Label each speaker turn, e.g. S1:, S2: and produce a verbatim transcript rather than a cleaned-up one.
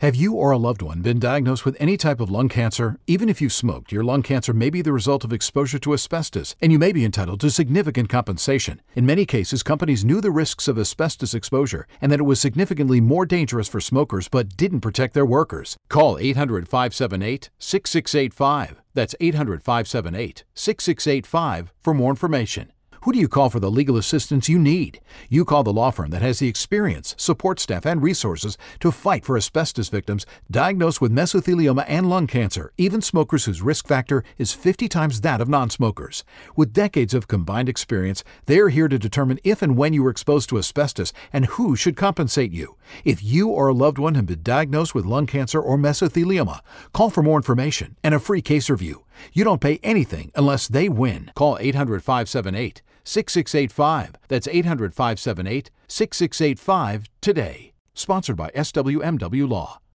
S1: Have you or a loved one been diagnosed with any type of lung cancer? Even if you've smoked, your lung cancer may be the result of exposure to asbestos, and you may be entitled to significant compensation. In many cases, companies knew the risks of asbestos exposure and that it was significantly more dangerous for smokers but didn't protect their workers. Call eight hundred, five seven eight, six six eight five. That's eight hundred, five seven eight, six six eight five for more information. Who do you call for the legal assistance you need? You call the law firm that has the experience, support staff, and resources to fight for asbestos victims diagnosed with mesothelioma and lung cancer, even smokers whose risk factor is fifty times that of non-smokers. With decades of combined experience, they are here to determine if and when you were exposed to asbestos and who should compensate you. If you or a loved one have been diagnosed with lung cancer or mesothelioma, call for more information and a free case review. You don't pay anything unless they win. Call eight hundred, five seven eight, six six eight five. That's eight hundred, five seven eight, six six eight five today. Sponsored by S W M W Law.